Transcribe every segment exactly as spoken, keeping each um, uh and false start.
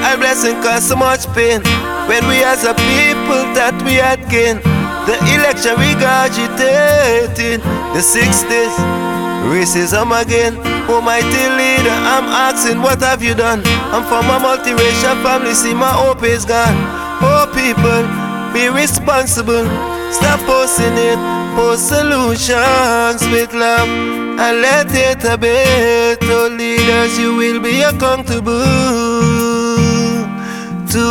our blessing cause so much pain. When we as a people that we had gained, the election regurgitating the sixties, racism again. Almighty leader, I'm asking, what have you done? I'm from a multiracial family, see my hope is gone. Oh people, be responsible. Stop posting it, post solutions with love, and let it abate. Oh leaders, you will be accountable to.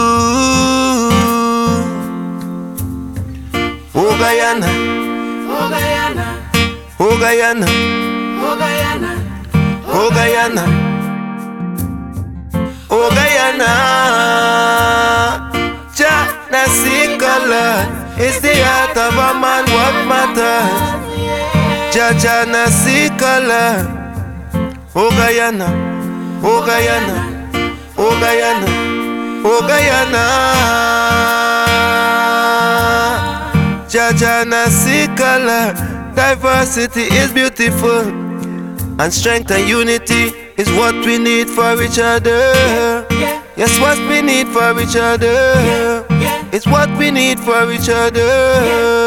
Oh Guyana, Oh Guyana, oh Guyana, Oh Guyana, oh Guyana, oh Guyana. Jah Nassi color is the heart of a man, what matters. Jah Jah Nassi color. Oh Guyana, oh Guyana, oh Guyana, oh Guyana. Jah Jah Nassi color. Diversity is beautiful, and strength and unity is what we need for each other. Yes, what we need for each other. It's what we need for each other.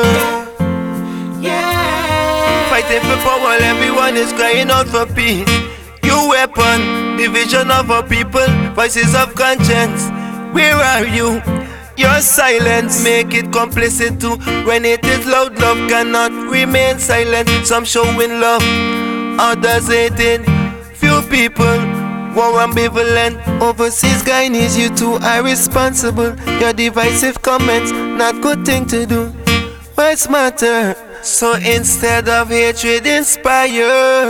Fighting for power, everyone is crying out for peace. You weapon, division of our people, voices of conscience. Where are you? Your silence make it complicit too. When it is loud, love cannot remain silent. Some showing love, others hating. Few people more ambivalent. Overseas guy needs you too are responsible. Your divisive comments, not good thing to do. Words matter, so instead of hatred, inspire.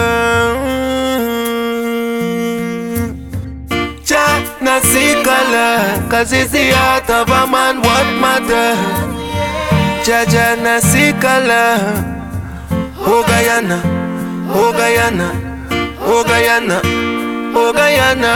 Jah Nassi color, cause it's the heart of a man, what matters. Jah Jah Nassi color. Oh Guyana, oh Guyana, oh Guyana, oh Guyana.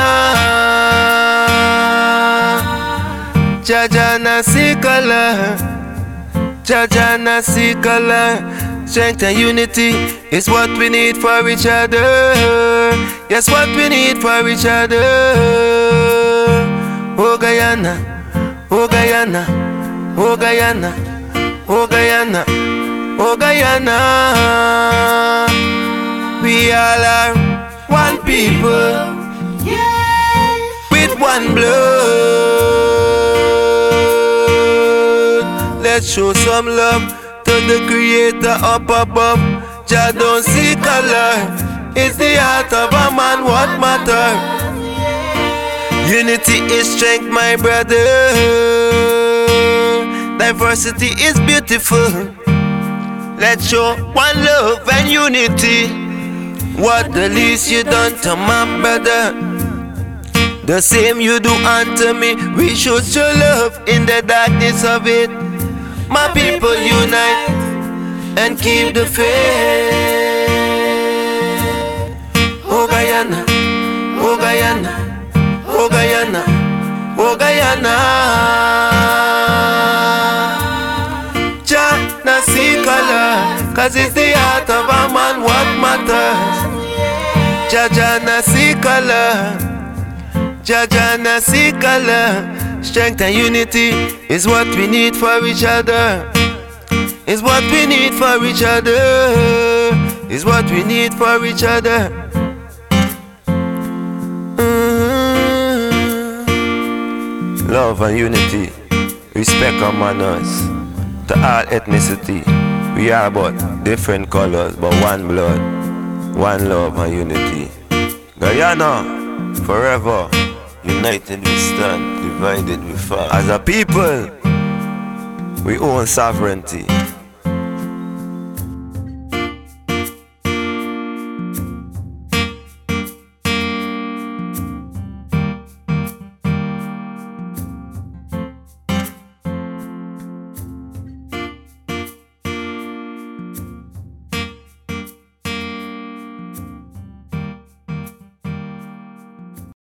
Jah Jah Nassi color, Jah Jah Nassi color. Strength and unity is what we need for each other. Yes, what we need for each other. Oh Guyana, oh Guyana, oh Guyana, oh Guyana, oh Guyana. We all are one people, with one blood. Let's show some love to the Creator up above. Jah don't see color, it's the heart of a man, what matter. Unity is strength, my brother. Diversity is beautiful. Let's show one love and unity. What the least you done to my brother, the same you do unto me. We should show love in the darkness of it. My people unite and keep the faith. Oh Guyana, oh Guyana, oh Guyana, oh Guyana. Jah Nassi color, cause it's the heart of a man, what matters. Jah Jah Nassi color, Jah Jah Nassi color. Strength and unity is what we need for each other. Is what we need for each other. Is what we need for each other. Mm-hmm. Love and unity, respect our manners. To all ethnicity, we are but different colors, but one blood, one love and unity. Guyana, forever. United we stand, divided we fall. As a people, we own sovereignty.